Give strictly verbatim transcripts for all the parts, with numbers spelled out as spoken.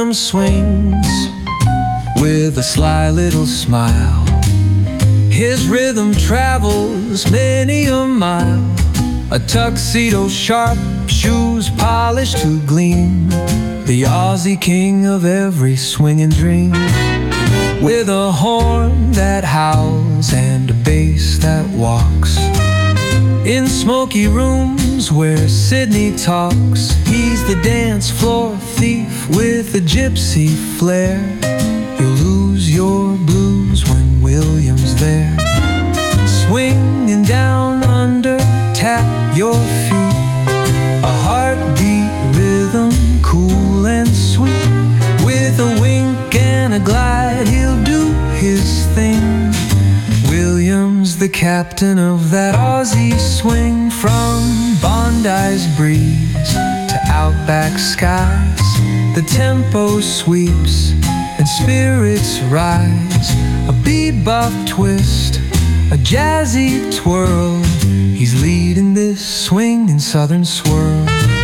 arm swings with a sly little smile. His rhythm travels many a mile. A tuxedo sharp, shoes polished to gleam. The Aussie king of every swinging dream. With a horn that howls and a bass that walks. In smoky rooms where Sydney talks, he's the dance floor thief with a gypsy flair. You'll lose your blues when William's there. Swinging down under, tap your feet. A heartbeat rhythm, cool and sweet. With a wink and a glide, he'll do his thing. William's the captain of that Aussie swing. From Bondi's breeze to outback skies, the tempo sweeps and spirits rise. A bebop twist, a jazzy twirl. He's leading this swing in southern swirl.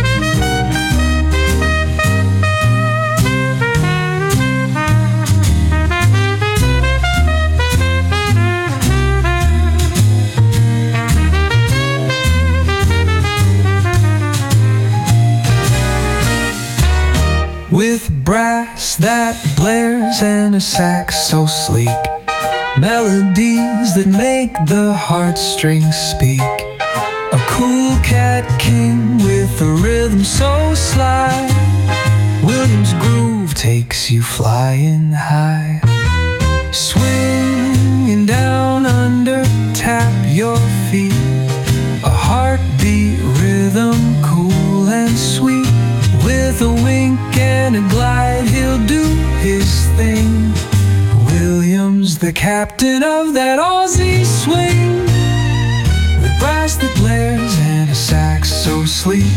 With brass that blares and a sax so sleek, melodies that make the heartstrings speak. A cool cat king with a rhythm so sly. William's groove takes you flying high. Swinging down under, tap your feet. A heartbeat rhythm, cool and sweet. With a wink and a glide, he'll do his thing. William's the captain of that Aussie swing. With brass that blares and a sax so sleek,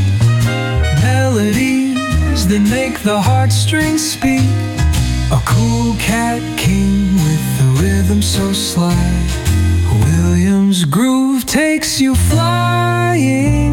melodies that make the heartstrings speak. A cool cat king with a rhythm so sly. William's groove takes you flying